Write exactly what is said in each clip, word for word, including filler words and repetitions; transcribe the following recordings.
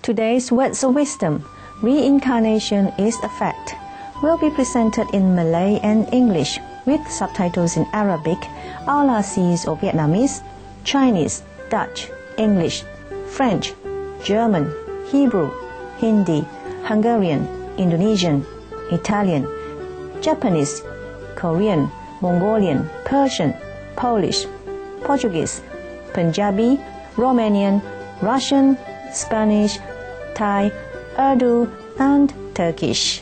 Today's Words of Wisdom, Reincarnation is a Fact, will be presented in Malay and English with subtitles in Arabic, Aulassis or Vietnamese, Chinese, Dutch, English, French, German, Hebrew, Hindi, Hungarian, Indonesian, Italian, Japanese, Korean, Mongolian, Persian, Polish, Portuguese, Punjabi, Romanian, Russian, Spanish, Thai, Urdu, and Turkish.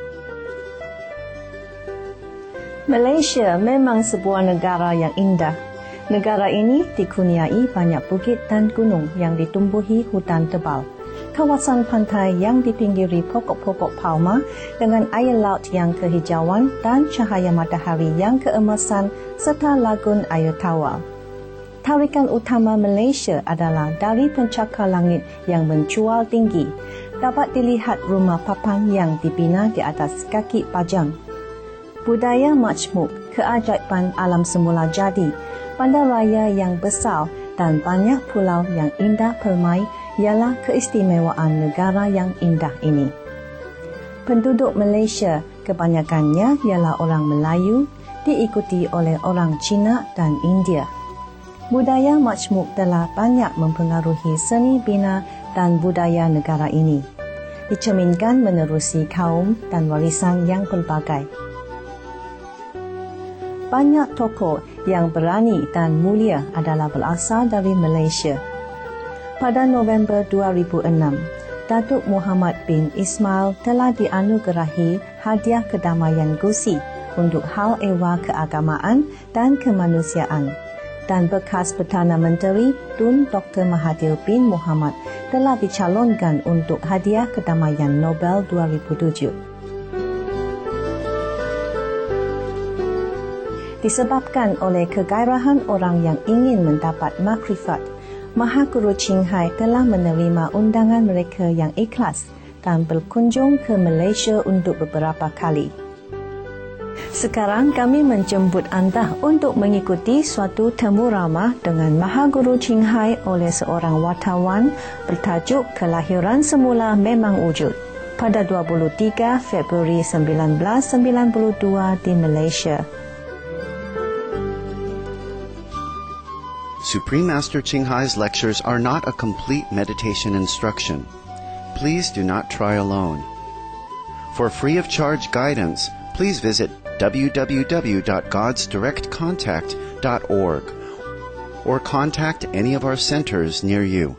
Malaysia memang sebuah negara yang indah. Negara ini dikurniai banyak bukit dan gunung yang ditumbuhi hutan tebal. Kawasan pantai yang dipinggiri pokok-pokok palma dengan air laut yang kehijauan dan cahaya matahari yang keemasan serta lagun air tawar. Tarikan utama Malaysia adalah dari pencakar langit yang mencual tinggi. Dapat dilihat rumah papan yang dibina di atas kaki pajang. Budaya majmuk, keajaiban alam semula jadi, bandar raya yang besar dan banyak pulau yang indah permai ialah keistimewaan negara yang indah ini. Penduduk Malaysia kebanyakannya ialah orang Melayu, diikuti oleh orang Cina dan India. Budaya majmuk telah banyak mempengaruhi seni bina dan budaya negara ini, dicerminkan menerusi kaum dan warisan yang pelbagai. Banyak tokoh yang berani dan mulia adalah berasal dari Malaysia. Pada November dua ribu enam, Datuk Muhammad bin Ismail telah dianugerahi hadiah kedamaian Gusi untuk hal ehwal keagamaan dan kemanusiaan. Dan bekas Perdana Menteri Tun Doktor Mahathir bin Mohamad telah dicalonkan untuk hadiah kedamaian Nobel dua ribu tujuh. Disebabkan oleh kegairahan orang yang ingin mendapat makrifat, Mahaguru Ching Hai telah menerima undangan mereka yang ikhlas dan berkunjung ke Malaysia untuk beberapa kali. Sekarang kami menjemput anda untuk mengikuti suatu temu ramah dengan Mahaguru Ching Hai oleh seorang wartawan bertajuk Kelahiran Semula Memang Wujud pada dua puluh tiga Februari seribu sembilan ratus sembilan puluh dua di Malaysia. Supreme Master Ching Hai's lectures are not a complete meditation instruction. Please do not try alone. For free of charge guidance, please visit w w w dot gods direct contact dot org or contact any of our centers near you.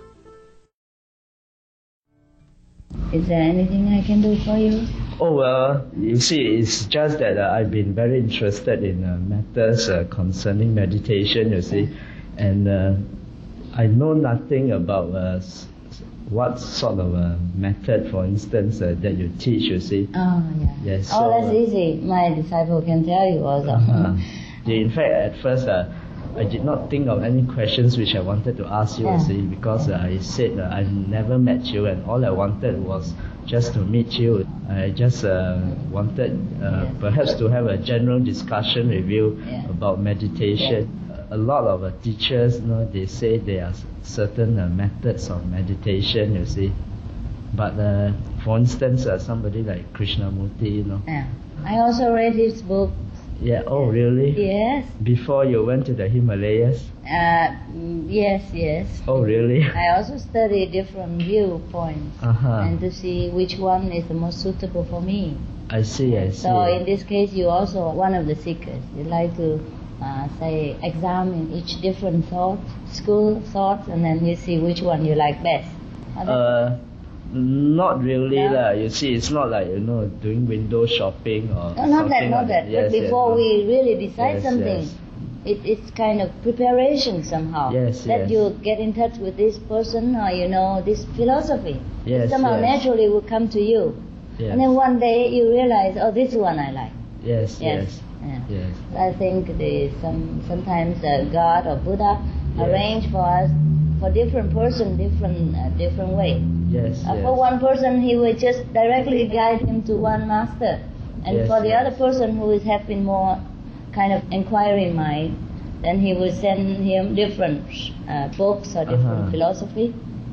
Is there anything I can do for you? Oh, well, you see, it's just that uh, I've been very interested in uh, matters uh, concerning meditation, you see, and uh, I know nothing about uh, what sort of a method, for instance, uh, that you teach, you see. Oh, yeah. Yes, oh, so, that's uh, easy. My disciple can tell you also. Uh-huh. In fact, at first, uh, I did not think of any questions which I wanted to ask you, yeah. you see, because uh, I said uh, I never met you, and all I wanted was just to meet you. I just uh, wanted uh, yeah. perhaps to have a general discussion with you yeah. about meditation. Yeah. A lot of uh, teachers, you know, they say there are certain uh, methods of meditation, you see. But uh, for instance, uh, somebody like Krishnamurti, you know. Yeah. I also read his book. Yeah. Oh, really? Yes. Before you went to the Himalayas? Uh, yes, yes. Oh, really? I also study different viewpoints Uh-huh. and to see which one is the most suitable for me. I see, I see. So in this case, you also one of the seekers. You like to uh, say examine each different thought, school thoughts, and then you see which one you like best. Uh, not really no? lah. You see, it's not like, you know, doing window shopping or no, not that, something not like that. Yes, but before yes, we really decide yes, something, yes. It, it's kind of preparation somehow. Yes, that yes. you get in touch with this person or you know this philosophy. Yes, somehow yes. naturally will come to you. Yes. And then one day you realize, oh, this one I like. Yes, yes, Yes. Yeah. yes. I think the some sometimes uh, God or Buddha Yes. arrange for us for different person different uh, different way. Yes, Uh, yes. For one person, he will just directly guide him to one master, and Yes, for the yes. other person who is having more kind of inquiring mind, then he will send him different uh, books or different Uh-huh. philosophy.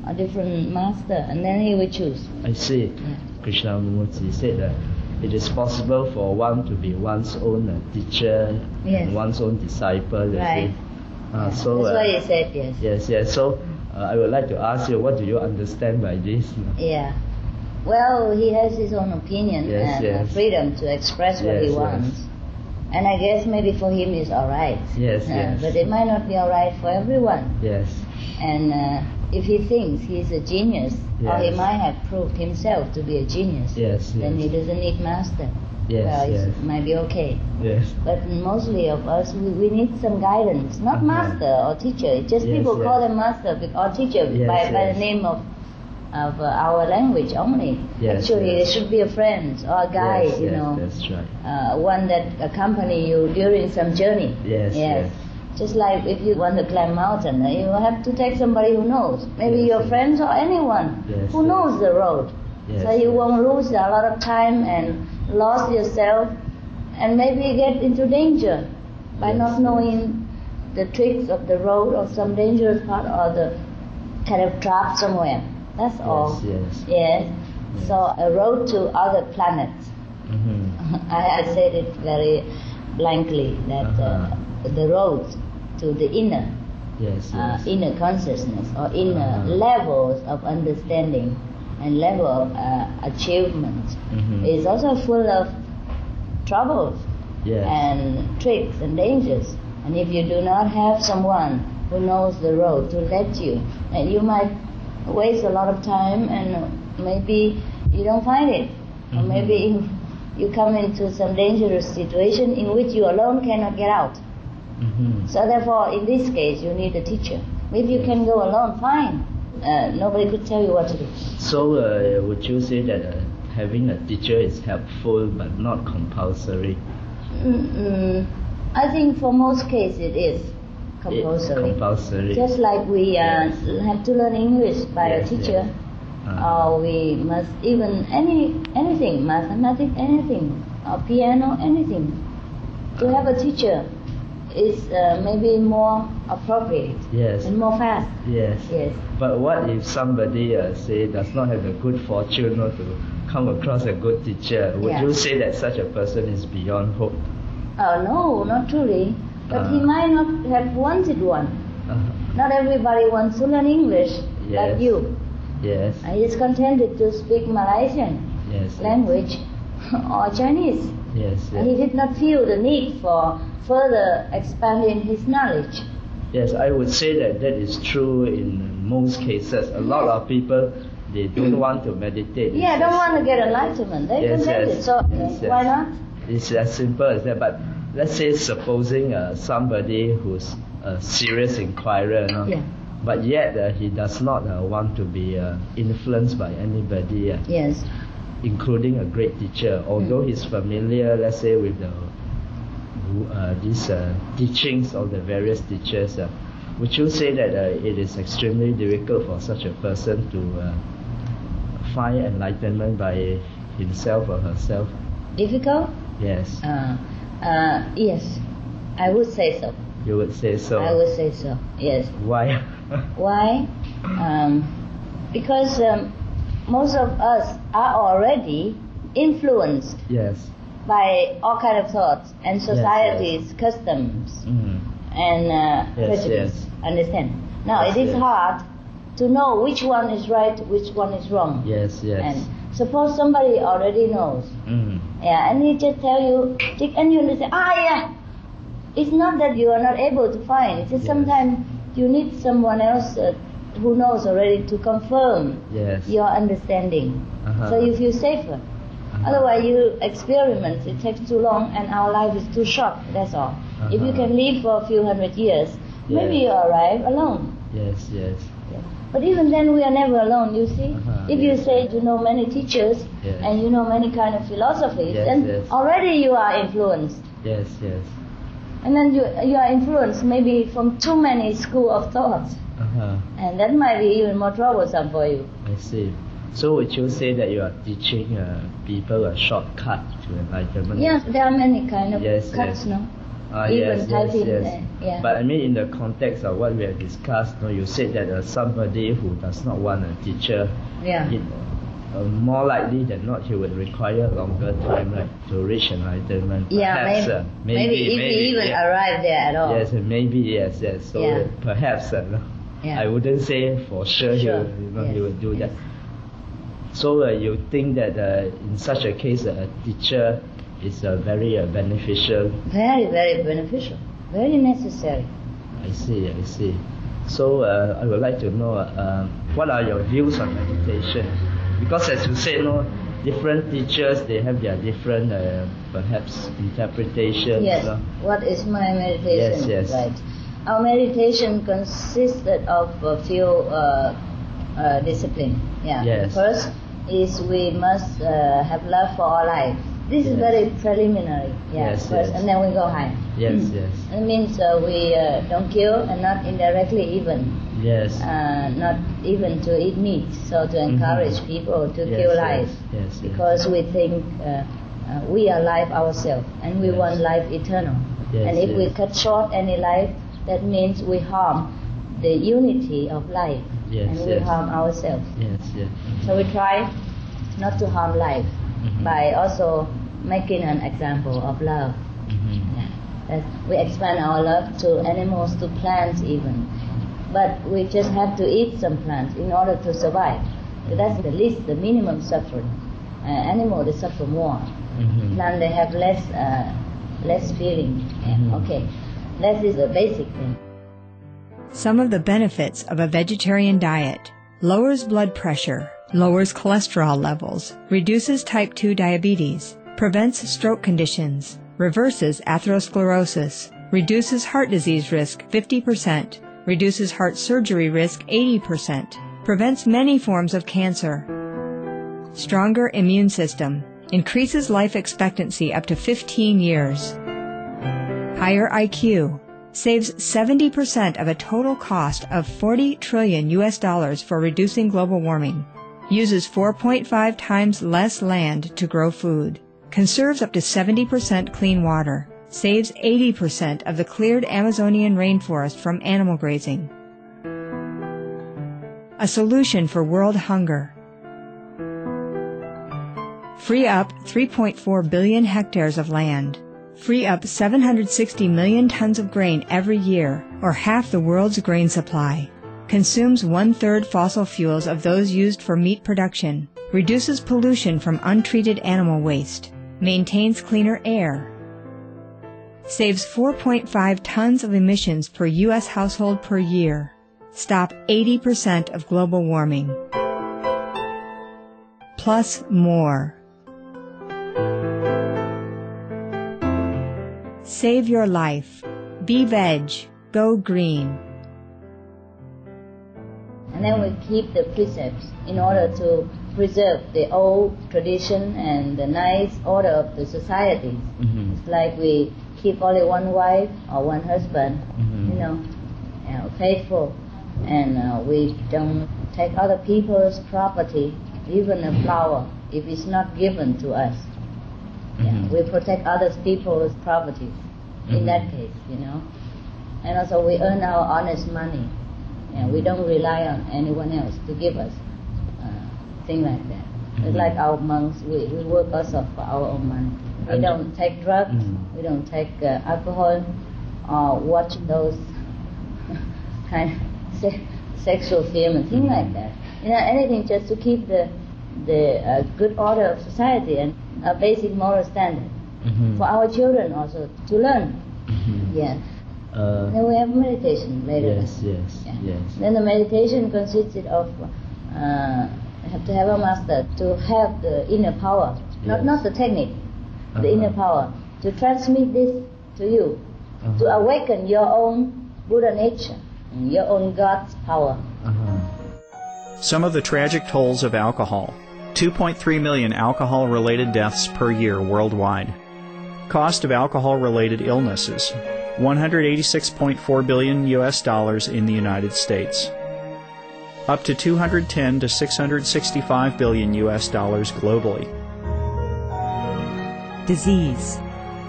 a different master, and then he will choose. I see. Yeah. Krishnamurti said that it is possible for one to be one's own uh, teacher Yes. and one's own disciple. You Right. see. Uh, so, That's uh, why he said yes. Yes, yes. So uh, I would like to ask you, what do you understand by this? Yeah. Well, he has his own opinion Yes, and uh, yes. freedom to express what Yes, he yes. wants. And I guess maybe for him it's all right. Yes, Uh, yes. But it might not be all right for everyone. Yes. And uh, if he thinks he's a genius, or he Yes. might have proved himself to be a genius, Yes, then yes. he doesn't need master. Yes, well, it's- yes. it might be okay. Yes. But mostly of us, we, we need some guidance, not Uh-huh. master or teacher. It's just Yes, people yes. call them master bec- or teacher Yes, by, by yes. the name of of uh, our language only. Yes, Actually, yes. it should be a friend or a guide, yes, you yes, know, that's right. uh, one that accompany you during some journey. Yes, yes. Just like if you want to climb mountain, uh, you have to take somebody who knows. Maybe Yes, your yes. friends or anyone Yes, who yes. knows the road. Yes, So you yes. won't lose a lot of time and lost yourself, and maybe get into danger by Yes, not yes. knowing the tricks of the road or some dangerous part or the kind of trap somewhere. That's all. Yes, yes. Yes. So a road to other planets. Mm-hmm. I, I said it very blankly that uh, Uh-huh. the road to the inner, Yes, uh, yes. inner consciousness or inner Uh-huh. levels of understanding and level of uh, achievement Mhm. is also full of troubles Yes. and tricks and dangers. And if you do not have someone who knows the road to let you, and you might waste a lot of time and maybe you don't find it. Or Mhm. maybe you come into some dangerous situation in which you alone cannot get out. Mm-hmm. So therefore, in this case, you need a teacher. If you can go alone, fine. Uh, nobody could tell you what to do. So uh, would you say that uh, having a teacher is helpful but not compulsory? Mm-mm. I think for most cases it is It's compulsory. compulsory. Just like we uh, Yes. have to learn English by Yes, a teacher, yes. Uh, or we must even any anything, mathematics, anything, or piano, anything. To have a teacher is uh, maybe more appropriate yes. and more fast. Yes. Yes. But what if somebody uh, say does not have the good fortune not to come across a good teacher? Would Yeah. you say that such a person is beyond hope? Oh no, not truly. But he Uh. might not have wanted one. Uh, Not everybody wants to learn English like Yes. you. yes. I is contented to speak Malaysian Yes. language or Chinese. Yes. And he Yes. did not feel the need for further expanding his knowledge. Yes, I would say that that is true in most cases. A lot of people, they don't want to meditate. Yeah, It's don't as- want to get enlightenment. They're Yes, contented. yes. So Yes, yes. why not? It's as simple as that. But let's say supposing uh, somebody who's a serious inquirer, you know, Yeah. but yet uh, he does not uh, want to be uh, influenced by anybody, uh, Yes. including a great teacher. Although Mm. he's familiar, let's say, with the uh, these uh, teachings of the various teachers, uh, would you say that uh, it is extremely difficult for such a person to uh, find enlightenment by himself or herself? Difficult? Yes, Uh, uh, yes. I would say so. you would say so. I would say so. Yes. Why? Why? Um, because um, most of us are already influenced yes. by all kind of thoughts and yes. society's customs Mm. and uh, Yes, prejudice. yes. Understand? Now Yes, it is yes. hard to know which one is right, which one is wrong. Yes, yes. And suppose somebody already knows, Mm. yeah, and he just tell you, and you understand, ah, yeah. It's not that you are not able to find. It's just Yes. sometimes you need someone else uh, who knows already to confirm Yes. your understanding, Uh-huh. so you feel safer. Uh-huh. Otherwise, you experiment. It takes too long, and our life is too short. That's all. If you Uh-huh. can live for a few hundred years, maybe Yes. you arrive alone. Yes, yes. But even then, we are never alone. You see, Uh-huh, if you yes. say you know many teachers Yes. and you know many kind of philosophies, Yes, then yes. already you are influenced. Yes, yes. And then you you are influenced maybe from too many school of thought, Uh-huh. and that might be even more troublesome for you. I see. So would you say that you are teaching uh, people a shortcut to enlightenment? Yes, there are many kind of Yes, cuts, yes. no? Uh, even yes, type yes, in. yes. Uh, yeah. But I mean, in the context of what we have discussed, you know, you said that uh, somebody who does not want a teacher, Yeah. it, uh, more likely than not, he would require longer time, right, to reach enlightenment. Yeah, perhaps, maybe, uh, maybe, maybe, if maybe, we even yeah. arrive there at all. Yes, maybe, yes, yes. So Yeah. uh, perhaps, uh, no, Yeah. I wouldn't say for sure, he, Sure. would, you know, he Yes, would do yes. that. So uh, you think that uh, in such a case, uh, a teacher is uh, very uh, beneficial? Very, very beneficial. Very necessary. I see, I see. So uh, I would like to know uh, what are your views on meditation? Because as you said, no, different teachers, they have their different uh, perhaps interpretations. Yes. No? What is my meditation? Yes, yes. Right. Our meditation consisted of a few uh, uh, disciplines. Yeah. Yes. First is we must uh, have love for our life. This is Yes. very preliminary. Yeah. Yes, First, yes. and then we go high. Yes, Mm. yes. It means uh, we uh, don't kill and not indirectly even. Yes. Uh, not even to eat meat, so to encourage Mhm. people to Yes, kill yes, life, yes, yes. because we think uh, uh, we are life ourselves and we Yes. want life eternal. Yes, and if we yes. cut short any life, that means we harm the unity of life, Yes, and we yes. harm ourselves. Yes, yes. So we try not to harm life Mhm. by also making an example of love. Mhm. Yeah. That we expand our love to animals, to plants even. But we just have to eat some plants in order to survive. So that's the least, the minimum suffering. Uh, animal, they suffer more. Mhm. Plant, they have less, uh, less feeling. Yeah, Mhm. Okay, that is the basic thing. Some of the benefits of a vegetarian diet: lowers blood pressure, lowers cholesterol levels, reduces type two diabetes, prevents stroke conditions, reverses atherosclerosis, reduces heart disease risk fifty percent, reduces heart surgery risk eighty percent, prevents many forms of cancer. Stronger immune system, increases life expectancy up to fifteen years. Higher I Q, saves seventy percent of a total cost of forty trillion U S dollars for reducing global warming. Uses four point five times less land to grow food. Conserves up to seventy percent clean water. Saves eighty percent of the cleared Amazonian rainforest from animal grazing. A solution for world hunger. Free up three point four billion hectares of land. Free up seven hundred sixty million tons of grain every year, or half the world's grain supply. Consumes one-third fossil fuels of those used for meat production. Reduces pollution from untreated animal waste. Maintains cleaner air. Saves four point five tons of emissions per U S household per year. Stop eighty percent of global warming. Plus more. Save your life. Be veg. Go green. And then we keep the precepts in order to preserve the old tradition and the nice order of the society. Mhm. It's like we keep only one wife or one husband, Mhm. you know, you know, faithful, and uh, we don't take other people's property, even a flower, if it's not given to us. Yeah, Mhm. we protect other people's property in Mhm. that case, you know. And also we earn our honest money. Yeah, we don't rely on anyone else to give us uh, things like that. It's Mhm. like our monks, we, we work also for our own money. We And- don't take drugs, Mhm. we don't take uh, alcohol, or watch those kind of se- sexual film and things like that. You know, anything just to keep the the uh, good order of society and a basic moral standard Mhm. for our children also to learn. Mhm. Yeah. Uh, Then we have meditation later. yes, yes, Yeah. yes. Then the meditation consisted of uh, have to have a master to have the inner power, not Yes. not the technique, the Uh-huh. inner power to transmit this to you, to Uh-huh. awaken your own Buddha nature, your own God's power. Uh-huh. Some of the tragic tolls of alcohol. two point three million alcohol-related deaths per year worldwide. Cost of alcohol-related illnesses. one hundred eighty-six point four billion U S dollars in the United States. Up to two hundred ten to six hundred sixty-five billion U S dollars globally. Disease.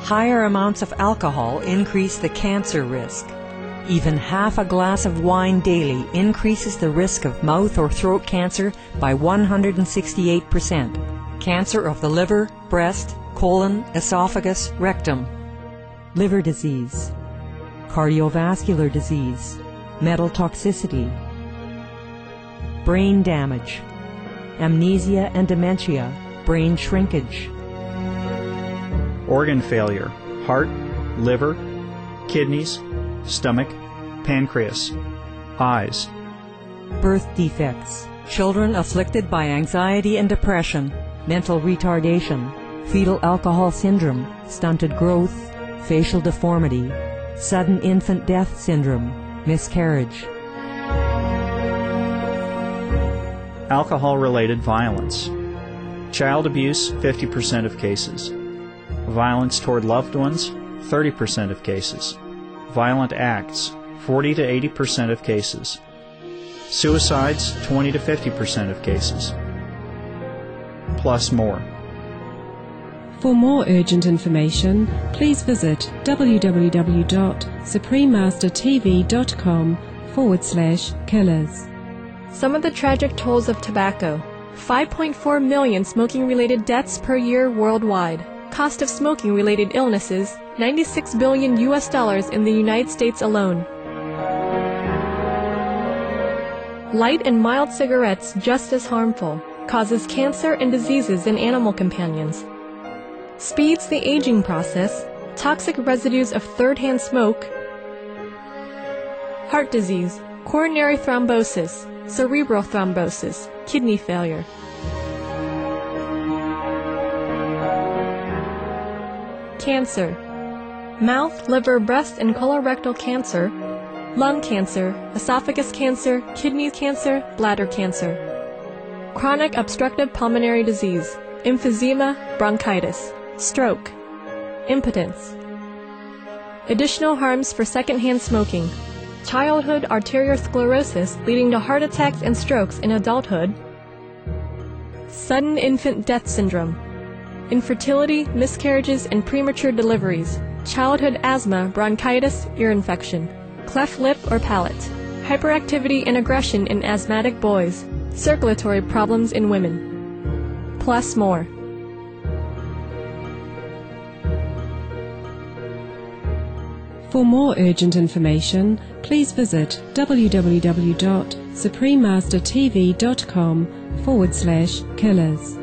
Higher amounts of alcohol increase the cancer risk. Even half a glass of wine daily increases the risk of mouth or throat cancer by one hundred sixty-eight percent. Cancer of the liver, breast, colon, esophagus, rectum. Liver disease. Cardiovascular disease. Metal toxicity. Brain damage. Amnesia and dementia. Brain shrinkage. Organ failure, heart, liver, kidneys, stomach, pancreas, eyes. Birth defects. Children afflicted by anxiety and depression, mental retardation, fetal alcohol syndrome, stunted growth, facial deformity, sudden infant death syndrome, miscarriage. Alcohol-related violence. Child abuse, fifty percent of cases. Violence toward loved ones, thirty percent of cases. Violent acts, forty to eighty percent of cases. Suicides, twenty to fifty percent of cases. Plus more. For more urgent information, please visit www.suprememastertv.com forward slash killers. Some of the tragic tolls of tobacco. five point four million smoking-related deaths per year worldwide. Cost of smoking-related illnesses, ninety-six billion U S dollars in the United States alone. Light and mild cigarettes just as harmful. Causes cancer and diseases in animal companions. Speeds the aging process. Toxic residues of third-hand smoke. Heart disease, coronary thrombosis, cerebral thrombosis, kidney failure. Cancer. Mouth, liver, breast, and colorectal cancer. Lung cancer, esophagus cancer, kidney cancer, bladder cancer. Chronic obstructive pulmonary disease, emphysema, bronchitis, stroke, impotence. Additional harms for secondhand smoking. Childhood arteriosclerosis leading to heart attacks and strokes in adulthood. Sudden infant death syndrome. Infertility, miscarriages, and premature deliveries. Childhood asthma, bronchitis, ear infection. Cleft lip or palate. Hyperactivity and aggression in asthmatic boys. Circulatory problems in women. Plus more. For more urgent information, please visit www.suprememastertv.com forward slash killers.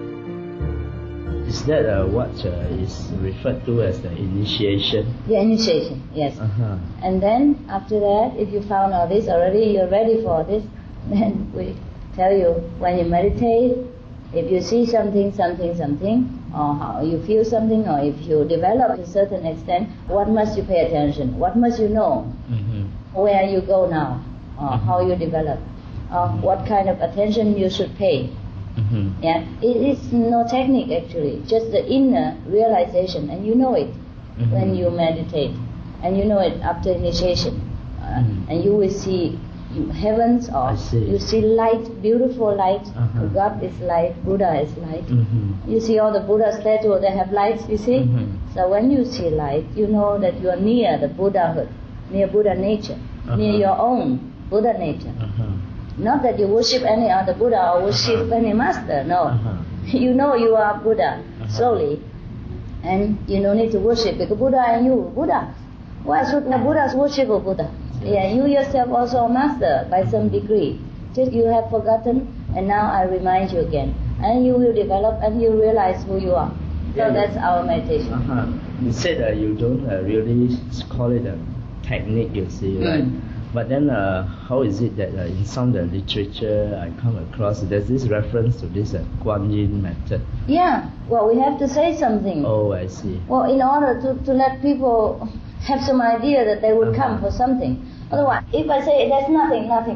Is that uh, what uh, is referred to as the initiation? The initiation, yes. Uh-huh. And then after that, if you found all this already, you're ready for this, then we tell you when you meditate, if you see something, something, something, or how you feel something, or if you develop to a certain extent, what must you pay attention? What must you know? Mm-hmm. Where you go now, or Mm-hmm. how you develop, or Mm-hmm. what kind of attention you should pay. Mm-hmm. Yeah, it is no technique actually, just the inner realization, and you know it Mm-hmm. when you meditate, and you know it after initiation, uh, Mhm. and you will see heavens, or I see. you see light, beautiful light. Uh-huh. God is light, Buddha is light. Mm-hmm. You see all the Buddha statues, they have lights, you see? Mhm. So when you see light, you know that you are near the Buddhahood, near Buddha nature, near Uh-huh. your own Buddha nature. Uh-huh. Not that you worship any other Buddha or worship Uh-huh. any master, no. Uh-huh. You know you are Buddha, Uh-huh. slowly. And you don't need to worship, because Buddha and you, Buddha. Why should the Buddhas worship a Buddha? Yeah, you yourself also a master by some degree. Just you have forgotten, and now I remind you again. And you will develop and you realize who you are. So Yeah. that's our meditation. Uh-huh. You said uh, you don't uh, really call it a technique, you see, right? Mm. But then uh, how is it that uh, in some of the literature I come across, there's this reference to this uh, Guan Yin method. Yeah, well, we have to say something. Oh, I see. Well, in order to, to let people have some idea that they would Uh-huh. come for something. Otherwise, if I say there's nothing, nothing,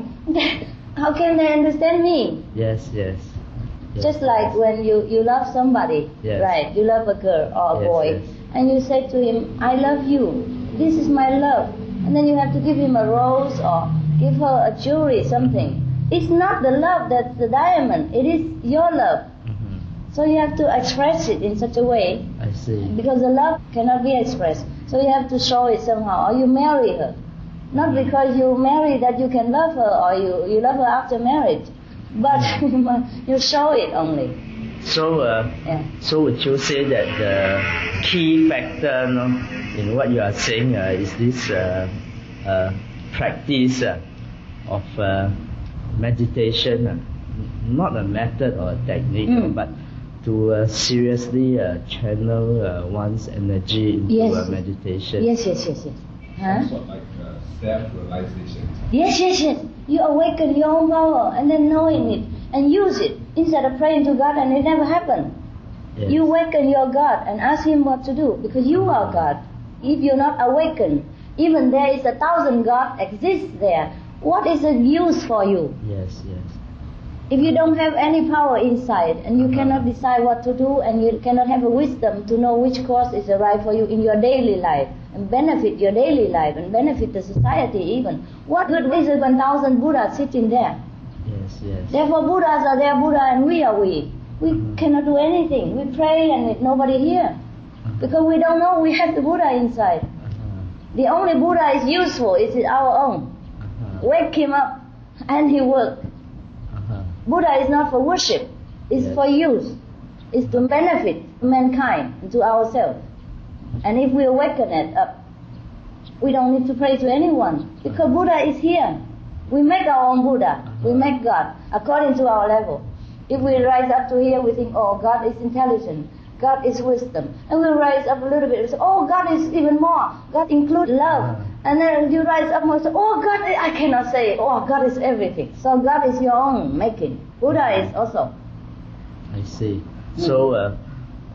how can they understand me? Yes, yes. Yes, Just like yes. when you, you love somebody, Yes. right? You love a girl or a Yes, boy, yes. and you say to him, I love you. This is my love. And then you have to give him a rose or give her a jewelry, something. It's not the love that's the diamond. It is your love. Mhm. So you have to express it in such a way. I see. Because the love cannot be expressed. So you have to show it somehow. Or you marry her. Not because you marry that you can love her or you, you love her after marriage. But you show it only. So, uh, yeah. so would you say that the key factor, no, in what you are saying uh, is this uh, uh, practice uh, of uh, meditation, uh, not a method or a technique, mm. but to uh, seriously uh, channel uh, one's energy into yes. uh, meditation? Yes, yes, yes, yes. Huh? Sort of like uh, self-realization. Yes, yes, yes. You awaken your own power and then knowing it and use it instead of praying to God and it never happened. Yes. You awaken your God and ask Him what to do because you are God. If you're not awakened, even there is a thousand God exists there, what is the use for you? Yes, yes. If you don't have any power inside and you uh-huh. cannot decide what to do and you cannot have a wisdom to know which course is right for you in your daily life and benefit your daily life and benefit the society even, what good is it when thousand Buddhas sitting there? Yes, yes. Therefore Buddhas are there, Buddha and we are we. We uh-huh. cannot do anything. We pray and with nobody here uh-huh. because we don't know we have the Buddha inside. Uh-huh. The only Buddha is useful is our own. Uh-huh. Wake him up and he works. Buddha is not for worship, it's yes. for use. It's to benefit mankind and to ourselves. And if we awaken it up, we don't need to pray to anyone because Buddha is here. We make our own Buddha, we make God according to our level. If we rise up to here, we think, oh, God is intelligent, God is wisdom. And we rise up a little bit and say, oh, God is even more, God includes love. And then you rise up and say, oh, God, I cannot say, oh, God is everything. So God is your own making. Buddha is also. I see. So, uh, uh,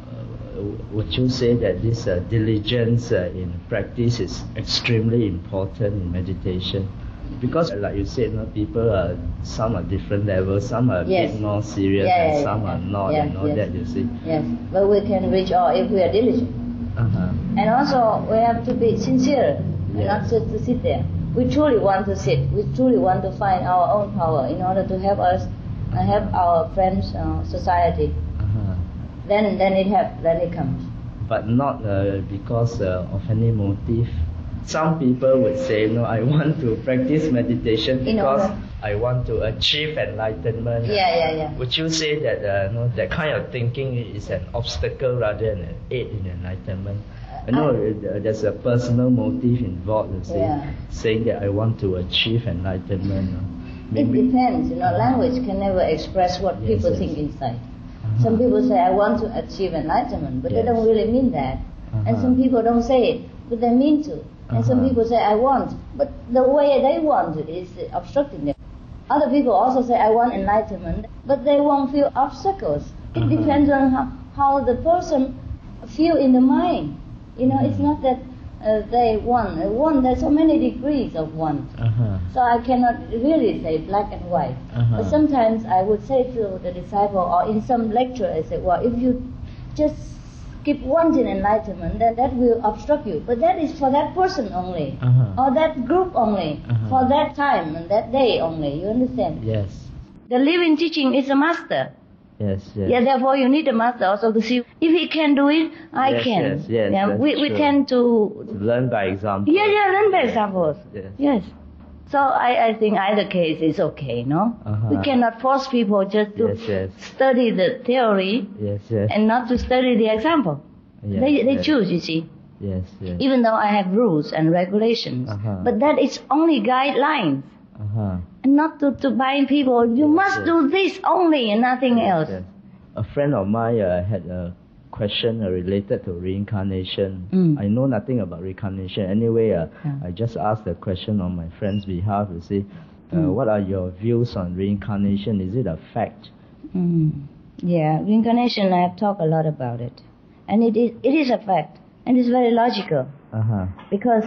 would you say that this uh, diligence uh, in practice is extremely important in meditation? Because, like you said, no, people are, some are different levels, some are yes. a bit more serious yeah, and yeah, some yeah. are not yeah, and all yes. that, you see. Yes, but we can reach all if we are diligent. Uh-huh. And also, we have to be sincere. And not just to sit there. We truly want to sit. We truly want to find our own power in order to help us and help our friends, our society. Uh-huh. Then, then it happens. Then it comes. But not uh, because uh, of any motive. Some people would say, "No, I want to practice meditation in because order. I want to achieve enlightenment." Yeah, yeah, yeah. Would you say that uh, no, that kind of thinking is an obstacle rather than an aid in enlightenment? I know uh, there's a personal motive involved, you see, yeah. saying that I want to achieve enlightenment. Uh, it depends, you know, language can never express what yes, people yes. think inside. Uh-huh. Some people say, I want to achieve enlightenment, but yes. they don't really mean that. Uh-huh. And some people don't say it, but they mean to. And uh-huh. some people say, I want, but the way they want it is obstructing them. Other people also say, I want enlightenment, but they won't feel obstacles. It uh-huh. depends on how, how the person feel in the mind. You know, it's not that uh, they want. Uh, want, there's so many degrees of want. Uh-huh. So I cannot really say black and white. Uh-huh. But sometimes I would say to the disciple, or in some lecture, I say, well, if you just keep wanting enlightenment, then that will obstruct you. But that is for that person only, uh-huh. or that group only, uh-huh. for that time and that day only. You understand? Yes. The living teaching is a master. Yes, yes. Yeah, therefore you need a master also to see if he can do it, I yes, can. Yes, yes, yeah, we, we tend to learn by example. Yeah, yeah, learn by examples. Yes. Yes. So I, I think either case is okay, no? Uh-huh. We cannot force people just to yes, yes. study the theory yes, yes. and not to study the example. Yes, they they yes. choose, you see. Yes, yes. Even though I have rules and regulations, uh-huh. but that is only guidelines. Uh-huh. And not to, to bind people, you yes, must yes. do this only and nothing yes, else. Yes. A friend of mine uh, had a question uh, related to reincarnation. Mm. I know nothing about reincarnation. Anyway, uh, yeah. I just asked the question on my friend's behalf. You see, uh, mm. what are your views on reincarnation? Is it a fact? Mm. Yeah, reincarnation, I have talked a lot about it. And it is, it is a fact. And it's very logical. Uh-huh. Because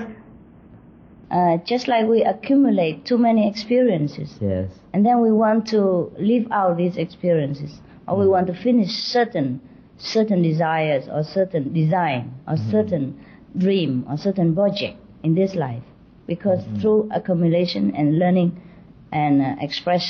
uh, just like we accumulate too many experiences, yes. and then we want to live out these experiences, or mm. we want to finish certain certain desires, or certain design, or mm. certain dream, or certain project in this life. Because mm. through accumulation and learning and uh, expression,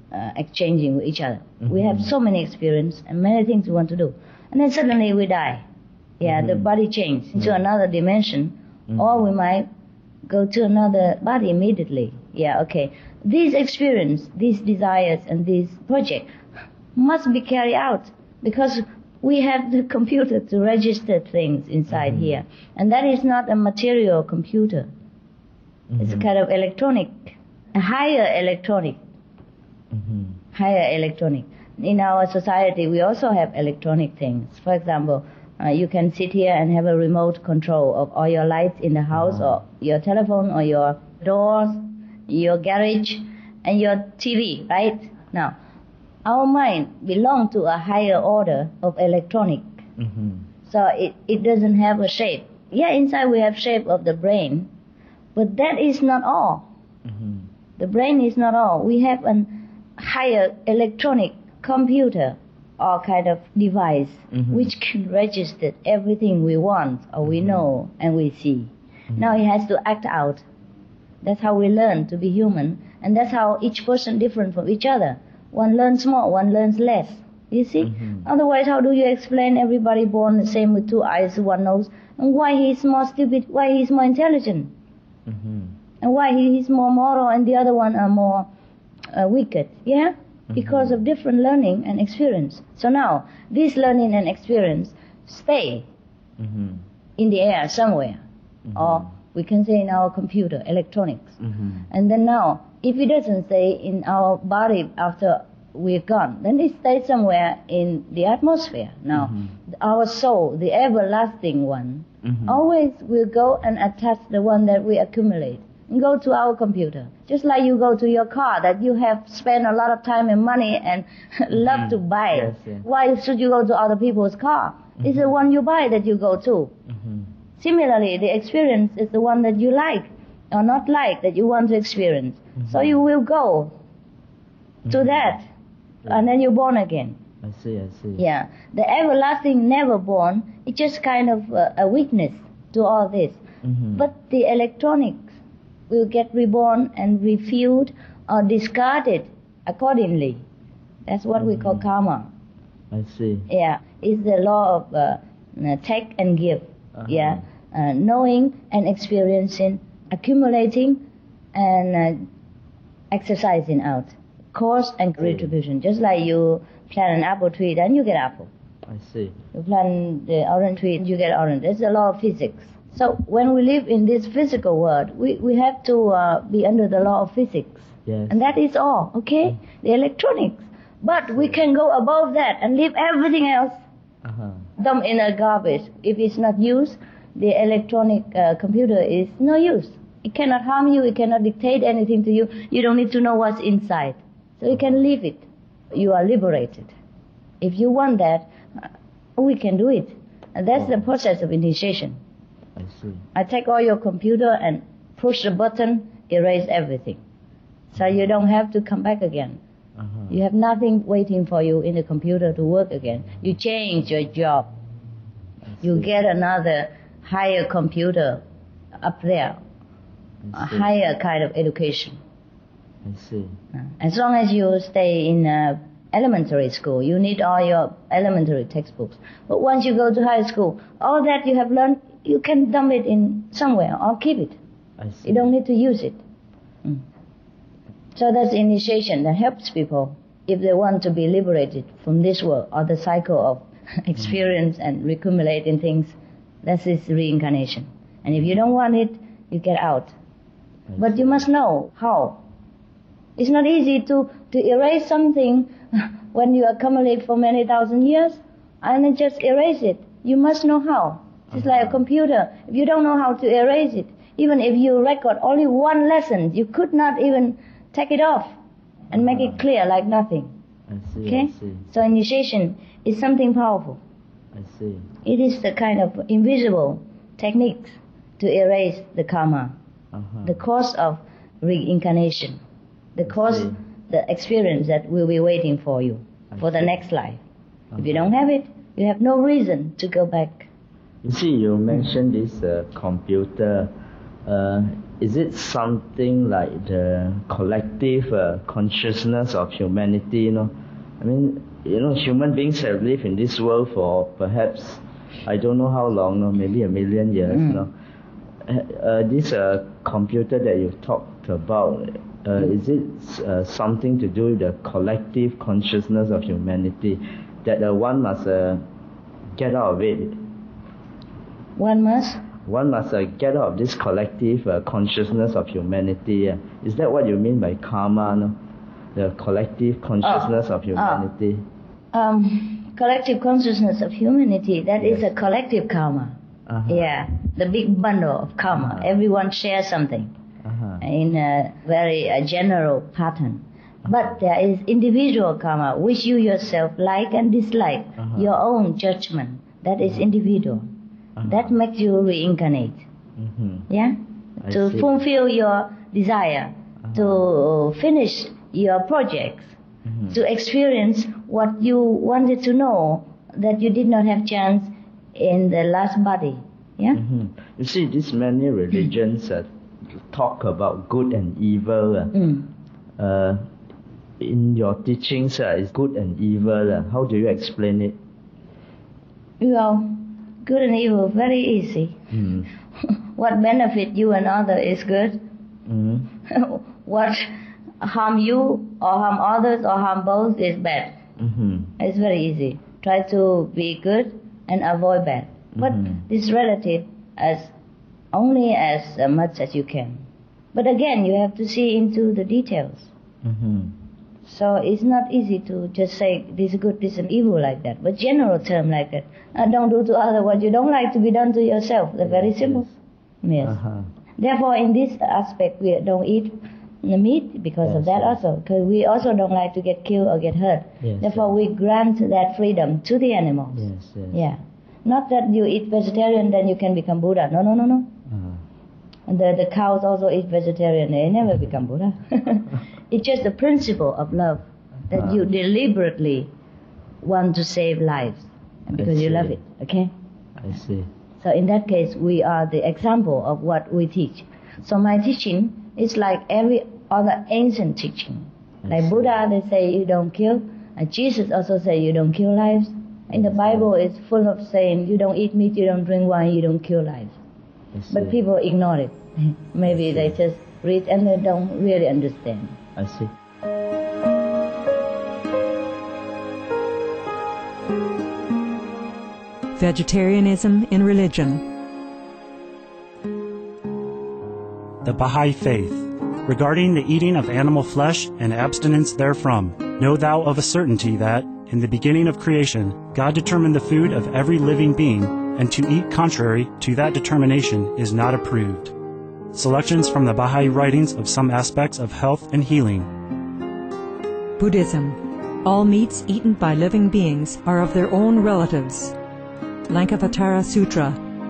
uh, exchanging with each other. Mm-hmm. We have so many experience and many things we want to do. And then suddenly we die. Yeah, Mm-hmm. the body changes into Mm-hmm. another dimension, Mm-hmm. or we might go to another body immediately. Yeah, okay. These experience, these desires, and these projects must be carried out because we have the computer to register things inside Mm-hmm. here. And that is not a material computer. Mm-hmm. It's a kind of electronic, a higher electronic, Mm-hmm. higher electronic. In our society, we also have electronic things. For example, uh, you can sit here and have a remote control of all your lights in the house, or your telephone, or your doors, your garage, and your T V, right? Now, our mind belongs to a higher order of electronic. Mm-hmm. So it, it doesn't have a shape. Yeah, inside we have shape of the brain, but that is not all. Mm-hmm. The brain is not all. We have a higher electronic computer or kind of device Mhm. which can register everything we want or we know and we see. Now it has to act out. That's how we learn to be human, and that's how each person different from each other. One learns more, one learns less. You see? Mhm. Otherwise, how do you explain everybody born the same with two eyes, one nose, and why he's more stupid, why he's more intelligent, Mm-hmm. and why he's more moral and the other one are more uh, wicked? Yeah? Because of different learning and experience. So now, this learning and experience stay Mm-hmm. in the air somewhere, Mhm. or we can say in our computer, electronics. Mm-hmm. And then now, if it doesn't stay in our body after we're gone, then it stays somewhere in the atmosphere. Now, Mhm. our soul, the everlasting one, Mhm. always will go and attach the one that we accumulate and go to our computer. Just like you go to your car that you have spent a lot of time and money and love to buy. Yes, yes. Why should you go to other people's car? It's the one you buy that you go to. Mm-hmm. Similarly, the experience is the one that you like or not like that you want to experience. So you will go to Mhm. that, and then you're born again. I see, I see. Yeah, the everlasting never born, it's just kind of uh, a witness to all this. Mm-hmm. But the electronics will get reborn and refueled or discarded accordingly. That's what we call karma. I see. Yeah, it's the law of uh, uh, take and give. Uh-huh. Yeah, uh, knowing and experiencing, accumulating and uh, exercising out. Cause and retribution. Just like you plant an apple tree, then you get apple. I see. You plant the orange tree, you get orange. It's the law of physics. So when we live in this physical world, we, we have to uh, be under the law of physics. Yes. And that is all, okay? The electronics. But we can go above that and leave everything else, Uh-huh. dump in a garbage. If it's not used, the electronic uh, computer is no use. It cannot harm you, it cannot dictate anything to you. You don't need to know what's inside. So you can leave it. You are liberated. If you want that, uh, we can do it. And that's the process of initiation. I see. I take all your computer and push the button, erase everything. So you don't have to come back again. Uh-huh. You have nothing waiting for you in the computer to work again. You change your job. You get another higher computer up there, I a see. higher kind of education. I see. As long as you stay in uh, elementary school, you need all your elementary textbooks. But once you go to high school, all that you have learned, you can dump it in somewhere or keep it. I see. You don't need to use it. Mm. So that's initiation that helps people if they want to be liberated from this world or the cycle of experience and recumulating things. That is reincarnation. And if you don't want it, you get out. I But see. you must know how. It's not easy to, to erase something when you accumulate for many thousand years and then just erase it. You must know how. It's like a computer. If you don't know how to erase it, even if you record only one lesson, you could not even take it off and make it clear like nothing. I see. Okay? I see. So initiation is something powerful. I see. It is the kind of invisible techniques to erase the karma, Uh-huh. the cause of reincarnation, the cause, see. the experience that will be waiting for you I for the see. next life. If you Uh-huh. don't have it, you have no reason to go back. You see, you mentioned this uh, computer. uh, is it something like the collective uh, consciousness of humanity? You know, I mean, you know, human beings have lived in this world for perhaps, I don't know how long, no, maybe a million years. Mm. No, uh, this uh, computer that you've talked about, uh, mm. is it uh, something to do with the collective consciousness of humanity that uh, one must uh, get out of it? One must? One must uh, get out of this collective uh, consciousness of humanity. Uh. Is that what you mean by karma? No? The collective consciousness oh. of humanity? Oh. Um, collective consciousness of humanity, that yes. is a collective karma. Uh-huh. Yeah, the big bundle of karma. Uh-huh. Everyone shares something uh-huh. in a very uh, general pattern. Uh-huh. But there is individual karma, which you yourself like and dislike, uh-huh. your own judgment. That is uh-huh. individual. Uh-huh. That makes you reincarnate. Mm-hmm. Yeah? I to see. Fulfill your desire, uh-huh. to finish your projects, mm-hmm. to experience what you wanted to know that you did not have chance in the last body. Yeah? Mm-hmm. You see, these many religions uh, talk about good and evil. Uh, mm. uh, in your teachings, uh, is good and evil. Uh, how do you explain it? Well, good and evil, very easy. Mm. What benefit you and other is good. Mm. What harm you or harm others or harm both is bad. Mm-hmm. It's very easy. Try to be good and avoid bad. Mm-hmm. But this relative as only as uh, much as you can. But again, you have to see into the details. Mm-hmm. So it's not easy to just say this is good, this is evil like that. But general term like that. Uh, don't do to others what you don't like to be done to yourself. They're very simple. Yes. Uh-huh. Therefore, in this aspect, we don't eat the meat because yes, of that yes. also. Because we also don't like to get killed or get hurt. Yes, Therefore, yes. we grant that freedom to the animals. Yes, yes. Yeah. Not that you eat vegetarian, then you can become Buddha. No, no, no, no. Uh-huh. And the, the cows also eat vegetarian. They never become Buddha. It's just the principle of love that uh-huh. you deliberately want to save lives because you love it. Okay? I see. So in that case, we are the example of what we teach. So my teaching is like every other ancient teaching. I like see. Buddha, they say you don't kill. And Jesus also say you don't kill lives. In the Bible, it's full of saying you don't eat meat, you don't drink wine, you don't kill lives. But people ignore it. Maybe they just read and they don't really understand. I see. Vegetarianism in religion. The Baha'i Faith. Regarding the eating of animal flesh and abstinence therefrom, know thou of a certainty that, in the beginning of creation, God determined the food of every living being, and to eat contrary to that determination is not approved. Selections from the Baha'i writings of some aspects of health and healing. Buddhism. All meats eaten by living beings are of their own relatives. Lankavatara Sutra.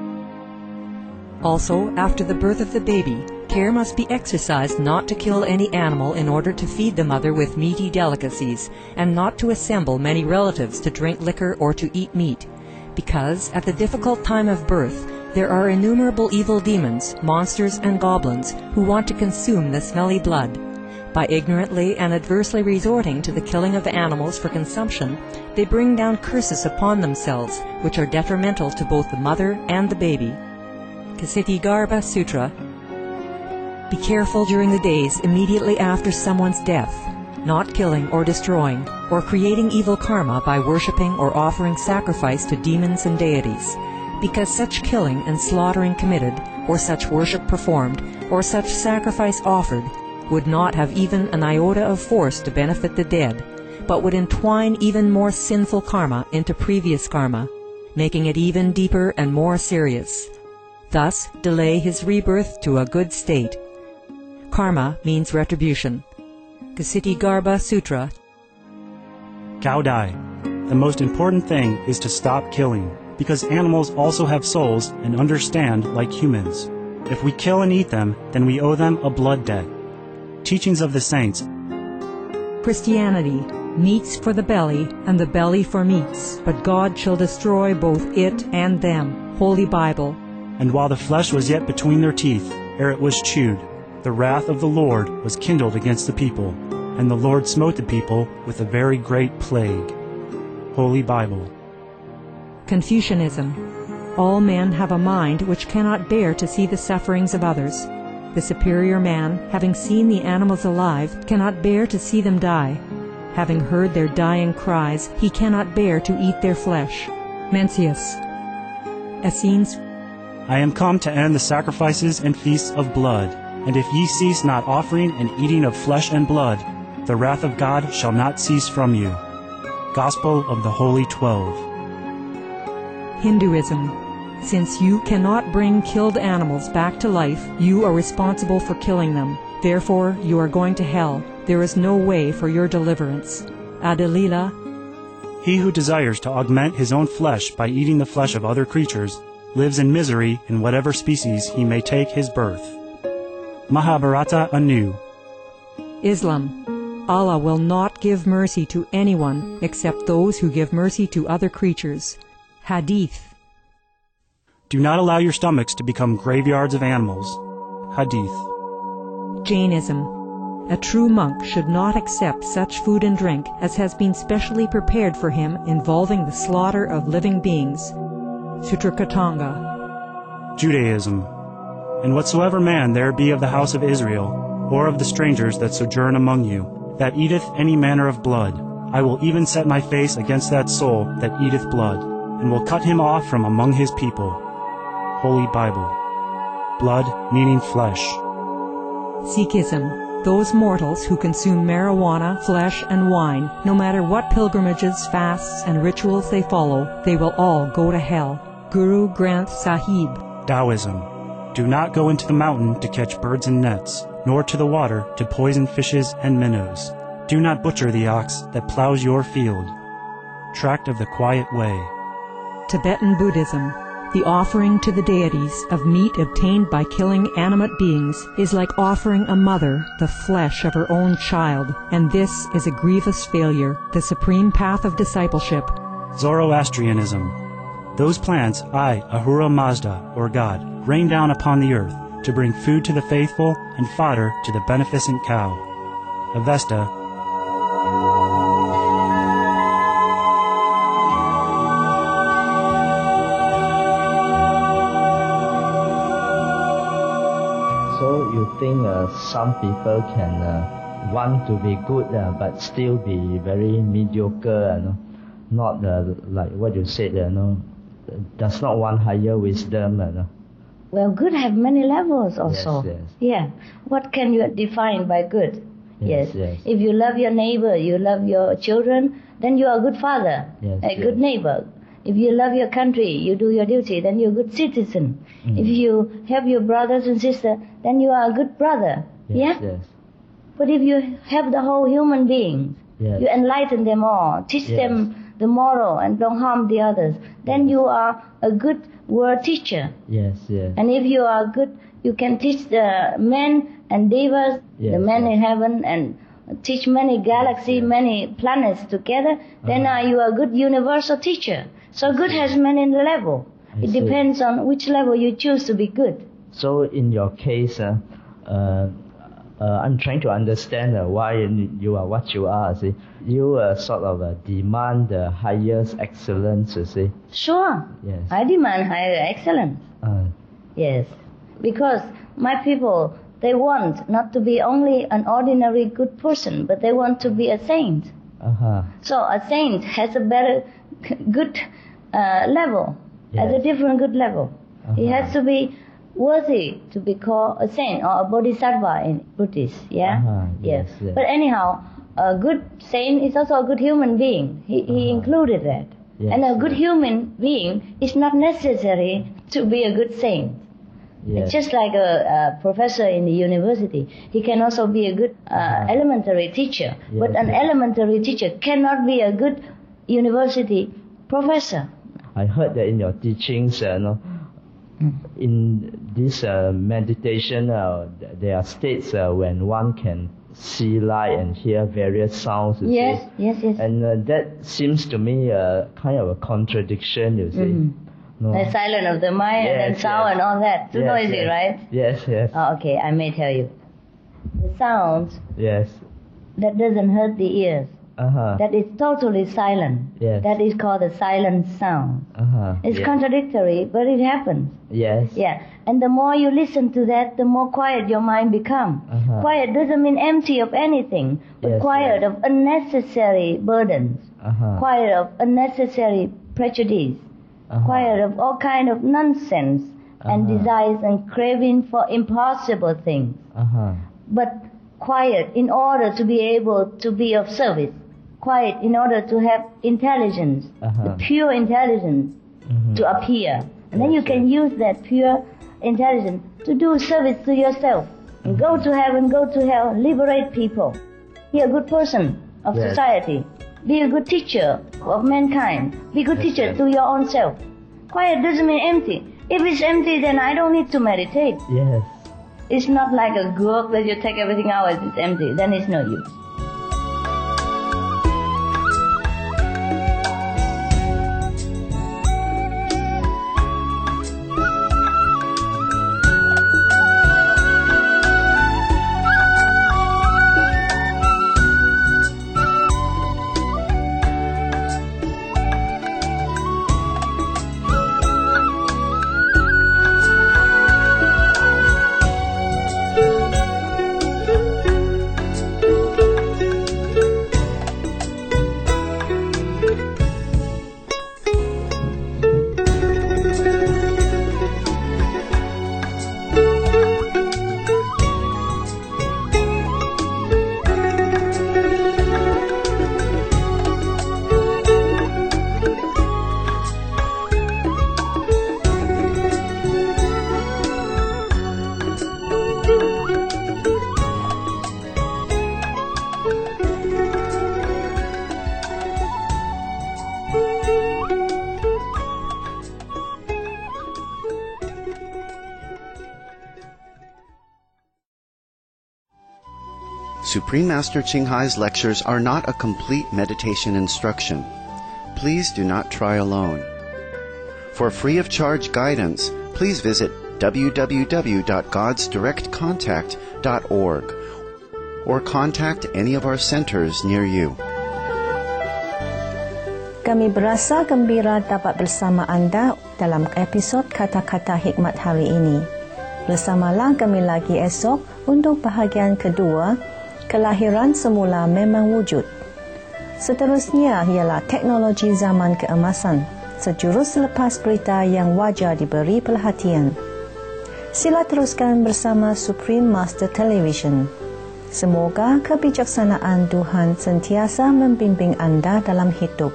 Also, after the birth of the baby, care must be exercised not to kill any animal in order to feed the mother with meaty delicacies, and not to assemble many relatives to drink liquor or to eat meat, because at the difficult time of birth there are innumerable evil demons, monsters, and goblins who want to consume the smelly blood. By ignorantly and adversely resorting to the killing of animals for consumption, they bring down curses upon themselves, which are detrimental to both the mother and the baby. Ksitigarbha Sutra. Be careful during the days immediately after someone's death, not killing or destroying, or creating evil karma by worshipping or offering sacrifice to demons and deities, because such killing and slaughtering committed, or such worship performed, or such sacrifice offered, would not have even an iota of force to benefit the dead, but would entwine even more sinful karma into previous karma, making it even deeper and more serious. Thus, delay his rebirth to a good state. Karma means retribution. Ksitigarbha Sutra. Cao Dai. The most important thing is to stop killing, because animals also have souls and understand like humans. If we kill and eat them, then we owe them a blood debt. Teachings of the Saints. Christianity. Meats for the belly, and the belly for meats, but God shall destroy both it and them. Holy Bible. And while the flesh was yet between their teeth, ere it was chewed, the wrath of the Lord was kindled against the people, and the Lord smote the people with a very great plague. Holy Bible. Confucianism. All men have a mind which cannot bear to see the sufferings of others. The superior man, having seen the animals alive, cannot bear to see them die. Having heard their dying cries, he cannot bear to eat their flesh. Mencius. Essenes. I am come to end the sacrifices and feasts of blood, and if ye cease not offering and eating of flesh and blood, the wrath of God shall not cease from you. Gospel of the Holy Twelve. Hinduism. Since you cannot bring killed animals back to life, you are responsible for killing them. Therefore, you are going to hell. There is no way for your deliverance. Adalila. He who desires to augment his own flesh by eating the flesh of other creatures lives in misery in whatever species he may take his birth. Mahabharata anew. Islam. Allah will not give mercy to anyone except those who give mercy to other creatures. Hadith. Do not allow your stomachs to become graveyards of animals. Hadith. Jainism. A true monk should not accept such food and drink as has been specially prepared for him involving the slaughter of living beings. Sutrakatanga. Judaism. And whatsoever man there be of the house of Israel, or of the strangers that sojourn among you, that eateth any manner of blood, I will even set my face against that soul that eateth blood, and will cut him off from among his people. Holy Bible. Blood meaning flesh. Sikhism. Those mortals who consume marijuana, flesh, and wine, no matter what pilgrimages, fasts, and rituals they follow, they will all go to hell. Guru Granth Sahib. Taoism. Do not go into the mountain to catch birds and nets, nor to the water to poison fishes and minnows. Do not butcher the ox that plows your field. Tract of the Quiet Way. Tibetan Buddhism. The offering to the deities of meat obtained by killing animate beings is like offering a mother the flesh of her own child, and this is a grievous failure, the supreme path of discipleship. Zoroastrianism. Those plants I, Ahura Mazda, or God, rain down upon the earth to bring food to the faithful and fodder to the beneficent cow. Avesta. So you think uh, some people can uh, want to be good uh, but still be very mediocre, uh, no? Not uh, like what you said, uh, no? Does not want higher wisdom. Uh, no? Well, good have many levels also. Yes, yes. Yeah. What can you define by good? Yes, Yes. yes. If you love your neighbor, you love your children, then you are a good father, Yes, a yes. good neighbor. If you love your country, you do your duty, then you're a good citizen. Mm. If you help your brothers and sisters, then you are a good brother. Yes, yeah? yes. But if you help the whole human being, Yes. you enlighten them all, teach Yes. them the moral and don't harm the others, then you are a good world teacher. Yes, yes. And if you are good, you can teach the men and devas, Yes, the men yes. in heaven, and teach many galaxies, yes. many planets together. Then Uh-huh. uh, you are a good universal teacher. So good has many levels. I It see. depends on which level you choose to be good. So in your case, uh, uh, uh, I'm trying to understand uh, why you are what you are. See, you uh, sort of uh, demand the highest excellence. You see. Sure, Yes. I demand higher excellence. Uh, Yes, because my people, they want not to be only an ordinary good person, but they want to be a saint. uh-huh. So a saint has a better good uh, level, has a Yes. different good level. He Uh-huh. has to be worthy to be called a saint or a bodhisattva in Buddhist, yeah? Uh-huh. Yes, yes. But anyhow, a good saint is also a good human being. He, he Uh-huh. included that. Yes, And a good yes. human being is not necessary to be a good saint. Yes. It's just like a, a professor in the university. He can also be a good uh, Uh-huh. elementary teacher. Yes, but an yes. elementary teacher cannot be a good university professor. I heard that in your teachings, uh, no, in this uh, meditation, uh, th- there are states uh, when one can see light and hear various sounds. You Yes, see. yes, yes. And uh, that seems to me uh, kind of a contradiction. You see, Mhm. No. The silence of the mind Yes, and then sound yes. and all that. Too Yes, noisy, yes. right? Yes, yes. Oh, okay, I may tell you. The sounds Yes. that doesn't hurt the ears, Uh-huh. that is totally silent, Yes. that is called a silent sound. Uh-huh. It's yes. contradictory, but it happens. Yes. Yeah, and the more you listen to that, the more quiet your mind becomes. Uh-huh. Quiet doesn't mean empty of anything, but Yes, quiet yes. of unnecessary burdens, Uh-huh. quiet of unnecessary prejudice, Uh-huh. quiet of all kind of nonsense and Uh-huh. desires and craving for impossible things. Uh-huh. But quiet in order to be able to be of service, quiet in order to have intelligence, Uh-huh. the pure intelligence Mhm. to appear. And then Yes, you can use that pure intelligence to do service to yourself. And go to heaven, go to hell, liberate people. Be a good person of Yes. society. Be a good teacher of mankind. Be a good Yes, teacher yes. to your own self. Quiet doesn't mean empty. If it's empty, then I don't need to meditate. Yes. It's not like a gurk that you take everything out and it's empty. Then it's no use. Supreme Master Ching Hai's lectures are not a complete meditation instruction. Please do not try alone. For free of charge guidance, please visit w w w dot gods direct contact dot org or contact any of our centers near you. Kami berasa gembira dapat bersama anda dalam episod Kata-Kata Hikmat hari ini. Bersamalah kami lagi esok untuk bahagian kedua, Kelahiran Semula Memang Wujud. Seterusnya ialah teknologi zaman keemasan, sejurus selepas berita yang wajar diberi perhatian. Sila teruskan bersama Supreme Master Television. Semoga kebijaksanaan Tuhan sentiasa membimbing anda dalam hidup.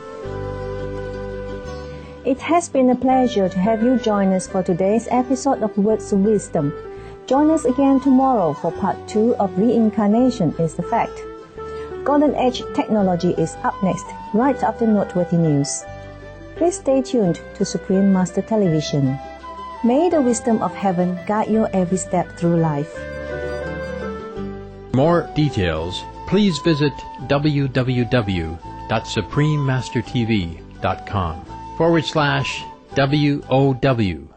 It has been a pleasure to have you join us for today's episode of Words of Wisdom. Join us again tomorrow for part two of Reincarnation is the Fact. Golden Age Technology is up next, right after Noteworthy News. Please stay tuned to Supreme Master Television. May the wisdom of heaven guide your every step through life. For more details, please visit w w w dot supreme master t v dot com forward slash W O W